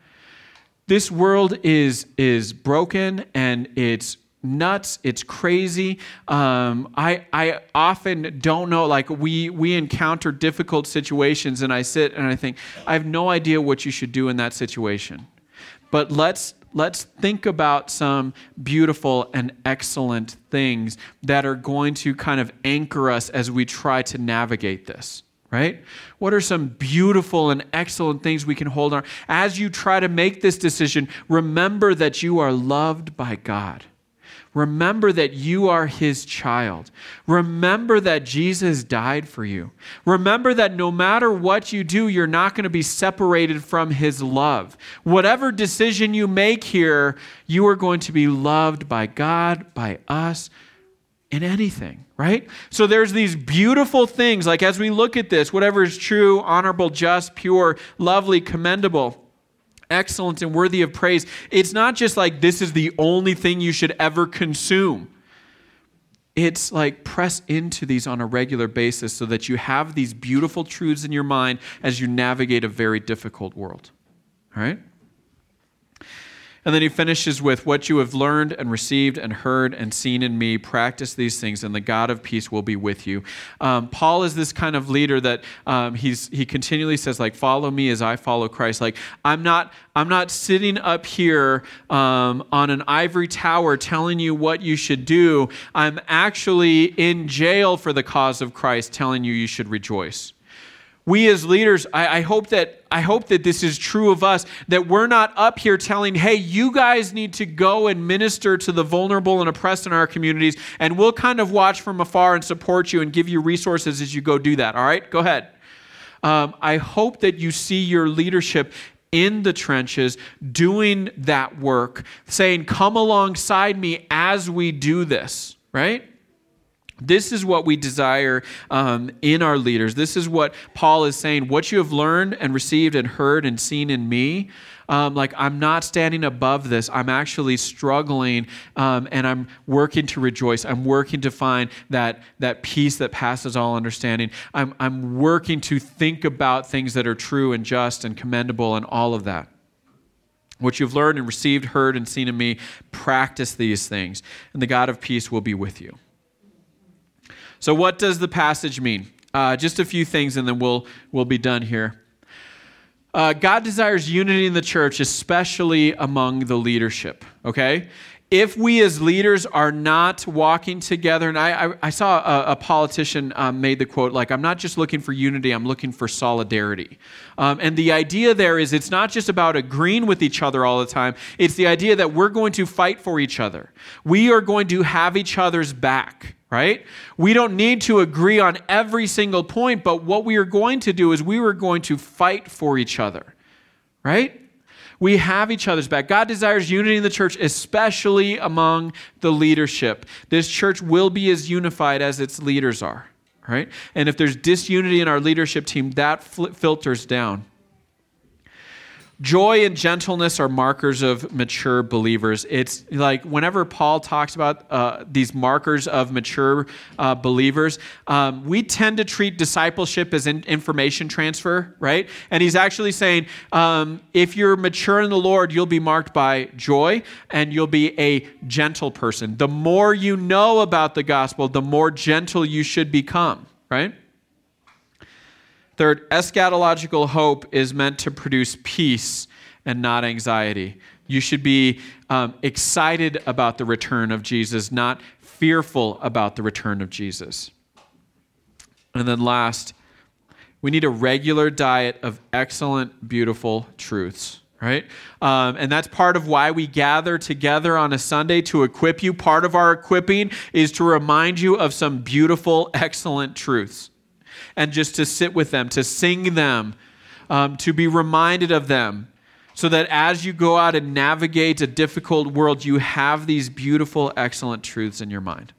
This world is, is broken and it's nuts, it's crazy. Um, I I often don't know, like we we encounter difficult situations and I sit and I think, I have no idea what you should do in that situation. But let's Let's think about some beautiful and excellent things that are going to kind of anchor us as we try to navigate this, right? What are some beautiful and excellent things we can hold on? As you try to make this decision, remember that you are loved by God. Remember that you are his child. Remember that Jesus died for you. Remember that no matter what you do, you're not going to be separated from his love. Whatever decision you make here, you are going to be loved by God, by us, in anything, right? So there's these beautiful things, like as we look at this, whatever is true, honorable, just, pure, lovely, commendable, excellent and worthy of praise. It's not just like this is the only thing you should ever consume. it's like press into these on a regular basis so that you have these beautiful truths in your mind as you navigate a very difficult world. All right? And then he finishes with, what you have learned and received and heard and seen in me, practice these things, and the God of peace will be with you. Um, Paul is this kind of leader that um, he's he continually says, like, follow me as I follow Christ. Like, I'm not I'm not sitting up here um, on an ivory tower telling you what you should do. I'm actually in jail for the cause of Christ, telling you you should rejoice. We as leaders, I, I hope that I hope that this is true of us, that we're not up here telling, hey, you guys need to go and minister to the vulnerable and oppressed in our communities, and we'll kind of watch from afar and support you and give you resources as you go do that. All right, go ahead. Um, I hope that you see your leadership in the trenches doing that work, saying, come alongside me as we do this, right? This is what we desire um, in our leaders. This is what Paul is saying. What you have learned and received and heard and seen in me, um, like I'm not standing above this. I'm actually struggling um, and I'm working to rejoice. I'm working to find that, that peace that passes all understanding. I'm, I'm working to think about things that are true and just and commendable and all of that. What you've learned and received, heard, and seen in me, practice these things, and the God of peace will be with you. So what does the passage mean? Uh, just a few things and then we'll we'll be done here. Uh, God desires unity in the church, especially among the leadership, okay? If we as leaders are not walking together, and I, I, I saw a, a politician um, made the quote, like, I'm not just looking for unity, I'm looking for solidarity. Um, and the idea there is it's not just about agreeing with each other all the time. It's the idea that we're going to fight for each other. We are going to have each other's back. Right? We don't need to agree on every single point, but what we are going to do is we are going to fight for each other. Right? We have each other's back. God desires unity in the church, especially among the leadership. This church will be as unified as its leaders are. Right? And if there's disunity in our leadership team, that fl- filters down. Joy and gentleness are markers of mature believers. It's like whenever Paul talks about uh, these markers of mature uh, believers, um, we tend to treat discipleship as in information transfer, right? And he's actually saying, um, if you're mature in the Lord, you'll be marked by joy and you'll be a gentle person. The more you know about the gospel, the more gentle you should become, right? Third, eschatological hope is meant to produce peace and not anxiety. You should be um, excited about the return of Jesus, not fearful about the return of Jesus. And then last, we need a regular diet of excellent, beautiful truths, right? Um, and that's part of why we gather together on a Sunday to equip you. Part of our equipping is to remind you of some beautiful, excellent truths. And just to sit with them, to sing them, um, to be reminded of them, so that as you go out and navigate a difficult world, you have these beautiful, excellent truths in your mind.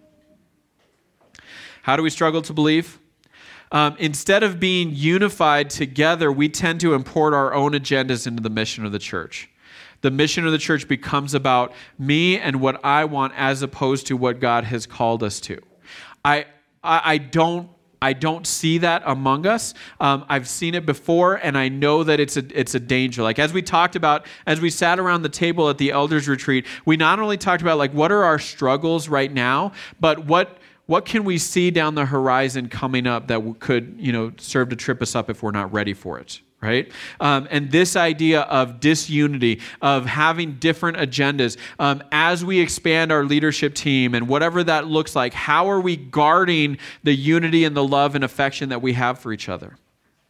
How do we struggle to believe? Um, instead of being unified together, we tend to import our own agendas into the mission of the church. The mission of the church becomes about me and what I want as opposed to what God has called us to. I I, I don't I don't see that among us. Um, I've seen it before, and I know that it's a it's a danger. Like as we talked about, as we sat around the table at the elders retreat, we not only talked about like what are our struggles right now, but what what can we see down the horizon coming up that could you know serve to trip us up if we're not ready for it. Right? Um, and this idea of disunity, of having different agendas, um, as we expand our leadership team and whatever that looks like, how are we guarding the unity and the love and affection that we have for each other?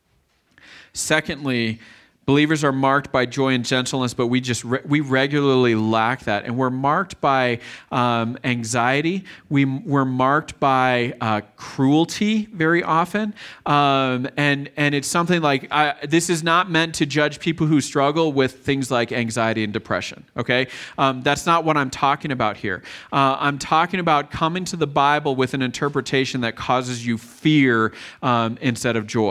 Secondly, believers are marked by joy and gentleness, but we just re- we regularly lack that, and we're marked by um, anxiety. We we're marked by uh, cruelty very often, um, and and it's something like I, this is not meant to judge people who struggle with things like anxiety and depression. Okay, um, that's not what I'm talking about here. Uh, I'm talking about coming to the Bible with an interpretation that causes you fear um, instead of joy.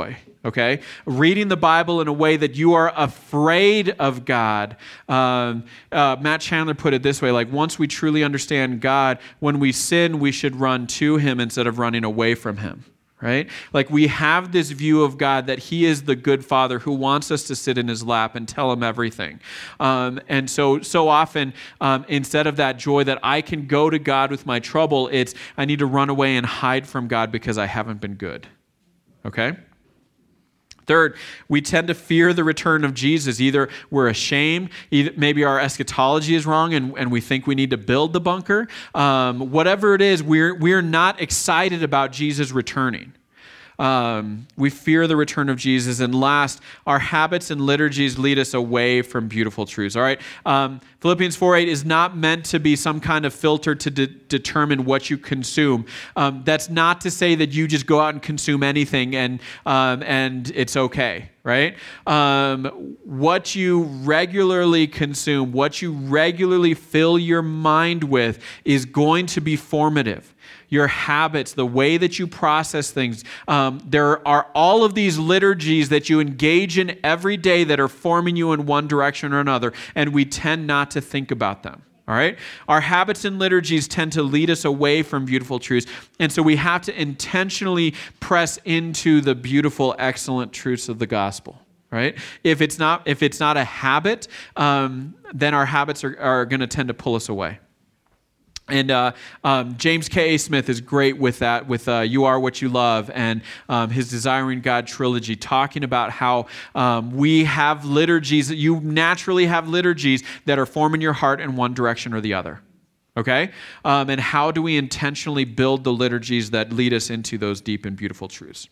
Okay? Reading the Bible in a way that you are afraid of God. Um, uh, Matt Chandler put it this way, like once we truly understand God, when we sin, we should run to him instead of running away from him. Right? Like we have this view of God that he is the good father who wants us to sit in his lap and tell him everything. Um, and so, so often, um, instead of that joy that I can go to God with my trouble, it's I need to run away and hide from God because I haven't been good. Okay? Third, we tend to fear the return of Jesus. Either we're ashamed, either maybe our eschatology is wrong and, and we think we need to build the bunker. Um, whatever it is, we're, we're not excited about Jesus returning. Um, we fear the return of Jesus. And last, our habits and liturgies lead us away from beautiful truths. All right. Um, Philippians four eight is not meant to be some kind of filter to de- determine what you consume. Um, that's not to say that you just go out and consume anything and um, and it's okay. Right? Um, what you regularly consume, what you regularly fill your mind with is going to be formative. Your habits, the way that you process things. Um, there are all of these liturgies that you engage in every day that are forming you in one direction or another, and we tend not to think about them. All right? Our habits and liturgies tend to lead us away from beautiful truths, and so we have to intentionally press into the beautiful, excellent truths of the gospel. Right? If it's not, if it's not a habit, um, then our habits are, are going to tend to pull us away. And uh, um, James K A. Smith is great with that, with uh, You Are What You Love and um, his Desiring God trilogy, talking about how um, we have liturgies, you naturally have liturgies that are forming your heart in one direction or the other. Okay? Um, and how do we intentionally build the liturgies that lead us into those deep and beautiful truths?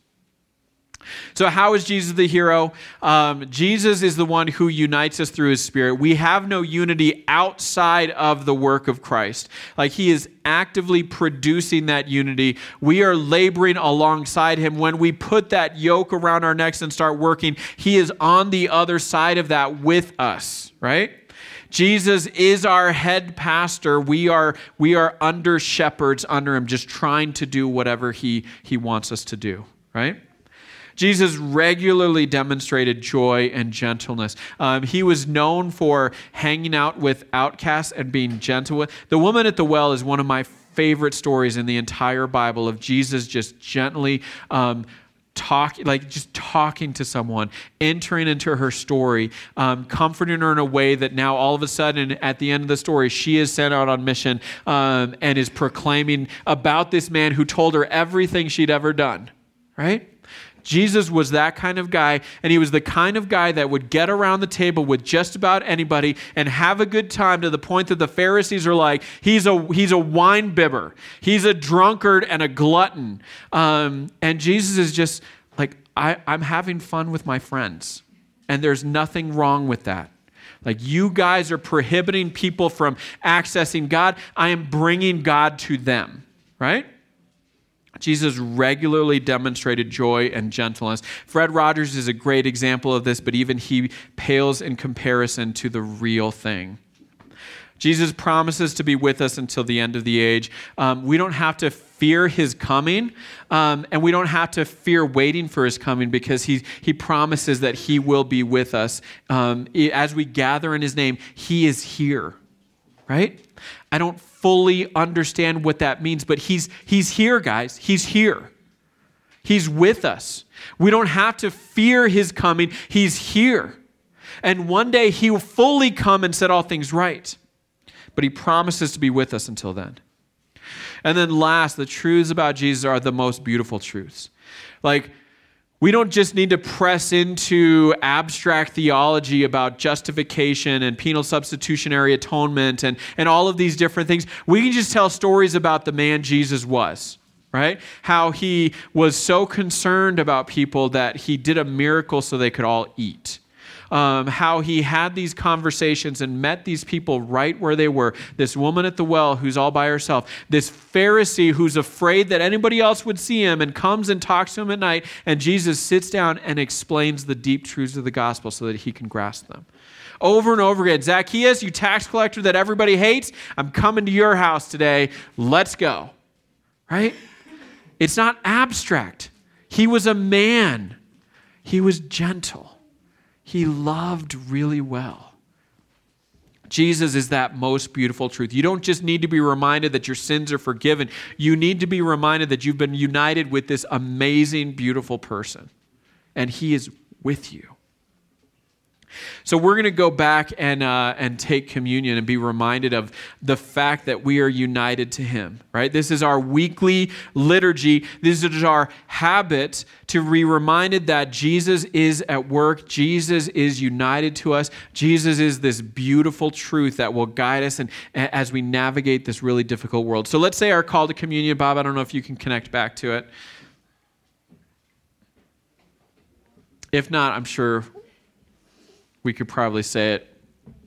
So how is Jesus the hero? Um, Jesus is the one who unites us through his Spirit. We have no unity outside of the work of Christ. Like he is actively producing that unity. We are laboring alongside him. When we put that yoke around our necks and start working, he is on the other side of that with us, right? Jesus is our head pastor. We are, we are under shepherds under him, just trying to do whatever he, he wants us to do, right? Jesus regularly demonstrated joy and gentleness. Um, he was known for hanging out with outcasts and being gentle with. The woman at the well is one of my favorite stories in the entire Bible of Jesus just gently um, talk, like just talking to someone, entering into her story, um, comforting her in a way that now all of a sudden at the end of the story, she is sent out on mission um, and is proclaiming about this man who told her everything she'd ever done, right? Jesus was that kind of guy, and he was the kind of guy that would get around the table with just about anybody and have a good time to the point that the Pharisees are like, he's a he's a wine bibber. He's a drunkard and a glutton. Um, and Jesus is just like, I, I'm having fun with my friends, and there's nothing wrong with that. Like, you guys are prohibiting people from accessing God. I am bringing God to them, right? Jesus regularly demonstrated joy and gentleness. Fred Rogers is a great example of this, but even he pales in comparison to the real thing. Jesus promises to be with us until the end of the age. Um, we don't have to fear his coming, um, and we don't have to fear waiting for his coming because he, he promises that he will be with us. Um, as we gather in his name, he is here, right? I don't fully understand what that means, but he's he's here, guys. He's here. He's with us. We don't have to fear his coming. He's here. And one day he will fully come and set all things right. But he promises to be with us until then. And then last, the truths about Jesus are the most beautiful truths. Like, we don't just need to press into abstract theology about justification and penal substitutionary atonement and, and all of these different things. We can just tell stories about the man Jesus was, right? How he was so concerned about people that he did a miracle so they could all eat. Um, how he had these conversations and met these people right where they were. This woman at the well who's all by herself. This Pharisee who's afraid that anybody else would see him and comes and talks to him at night. And Jesus sits down and explains the deep truths of the gospel so that he can grasp them. Over and over again. Zacchaeus, you tax collector that everybody hates, I'm coming to your house today. Let's go. Right? It's not abstract. He was a man. He was gentle. He loved really well. Jesus is that most beautiful truth. You don't just need to be reminded that your sins are forgiven. You need to be reminded that you've been united with this amazing, beautiful person. And he is with you. So we're going to go back and uh, and take communion and be reminded of the fact that we are united to him, right? This is our weekly liturgy. This is our habit to be reminded that Jesus is at work. Jesus is united to us. Jesus is this beautiful truth that will guide us and as we navigate this really difficult world. So let's say our call to communion. Bob, I don't know if you can connect back to it. If not, I'm sure we could probably say it.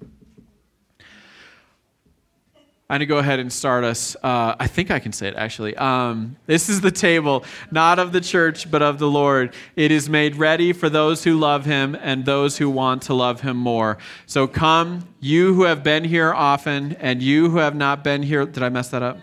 I'm going to go ahead and start us. Uh, I think I can say it, actually. Um, this is the table, not of the church, but of the Lord. It is made ready for those who love him and those who want to love him more. So come, you who have been here often, and you who have not been here. Did I mess that up?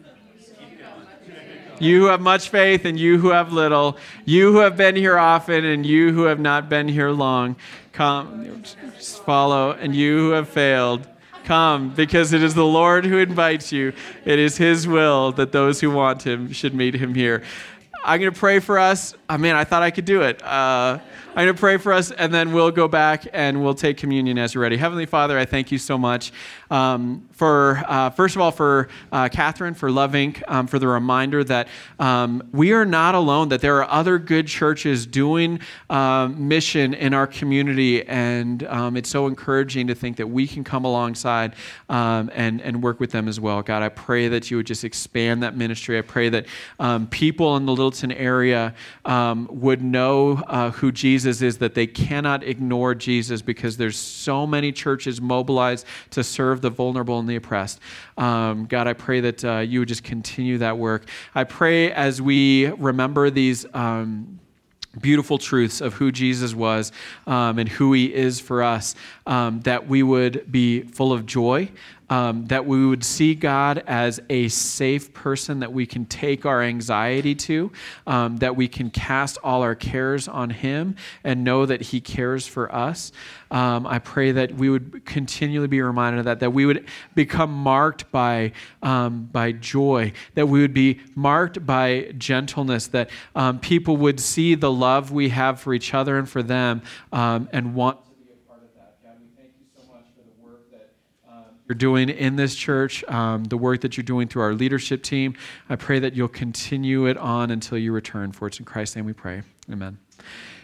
You who have much faith and you who have little, you who have been here often and you who have not been here long, come, just follow, and you who have failed, come, because it is the Lord who invites you. It is his will that those who want him should meet him here. I'm going to pray for us. I mean, I thought I could do it. Uh, I'm going to pray for us, and then we'll go back and we'll take communion as you're ready. Heavenly Father, I thank you so much um, for, uh, first of all, for uh, Catherine, for Love Incorporated, um, for the reminder that um, we are not alone, that there are other good churches doing um, mission in our community, and um, it's so encouraging to think that we can come alongside um, and, and work with them as well. God, I pray that you would just expand that ministry. I pray that um, people in the Littleton area um, would know uh, who Jesus is, that they cannot ignore Jesus because there's so many churches mobilized to serve the vulnerable and the oppressed. Um, God, I pray that uh, you would just continue that work. I pray as we remember these um, beautiful truths of who Jesus was um, and who he is for us, um, that we would be full of joy, um, that we would see God as a safe person that we can take our anxiety to, um, that we can cast all our cares on him and know that he cares for us. Um, I pray that we would continually be reminded of that, that we would become marked by um, by joy, that we would be marked by gentleness, that um, people would see the love we have for each other and for them um, and want to be a part of that. God, we thank you so much for the work that um, you're doing in this church, um, the work that you're doing through our leadership team. I pray that you'll continue it on until you return. For it's in Christ's name we pray. Amen.